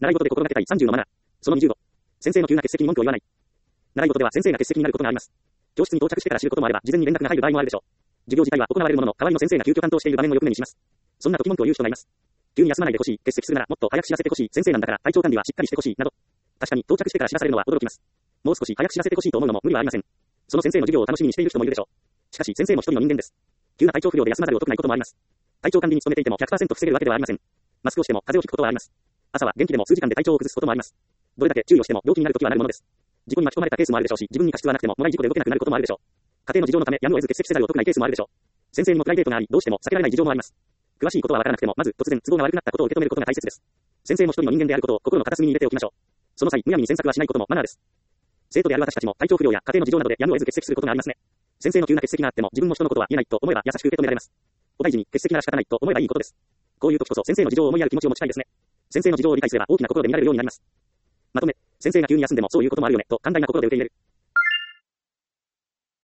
習い事で心がけたい30のマナー。その20度。先生の急な欠席に文句を言わない。習い事では先生が欠席になることがあります。教室に到着してから知ることもあれば、事前に連絡が入る場合もあるでしょう。授業自体は行われるものの、代わりの先生が急遽担当している場面をよく目にします。そんな時文句を言う人がいます。急に休まないでほしい、欠席するならもっと早く知らせてほしい、先生なんだから体調管理はしっかりしてほしい、など。確かに到着してから知らされるのは驚きます。もう少し早く知らせてほしいと思うのも無理はありません。その先生の授業を楽しみにしている人もいるでしょう。しかし先生も一人の人間です。急な体調不良で休まざるを得ないこともあります。体調管理に努めていても 100% 防げるわけではありません。マスクをしても風邪をひくことはあります。朝は元気でも数時間で体調を崩すこともあります。どれだけ注意をしても病気になるときはなるものです。事故に巻き込まれたケースもあるでしょうし、自分に過失はなくてももらい事故で動けなくなることもあるでしょう。家庭の事情のためやむを得ず欠席せざるを得ないケースもあるでしょう。先生にもプライベートがあり、どうしても避けられない事情もあります。詳しいことはわからなくても、まず突然都合が悪くなったことを受け止めることが大切です。先生も一人の人間であることを心の片隅に入れておきましょう。その際、むやみに詮索はしないこともマナーです。生徒である私たちも体調不良や家庭の事情などでやむを得ず欠席することがありますね。先生の急な欠席があっても自分も人のことは言えないと思えば優しく受け止められます。お大事に欠席なら仕方ないと思えばいいことです。こういう時こそ先生の事情を思いやる気持ちを持ちたいですね。先生の事情を理解すれば大きな心で見られるようになります。まとめ、先生が急に休んでもそういうこともあるよねと寛大な心で受け入れる。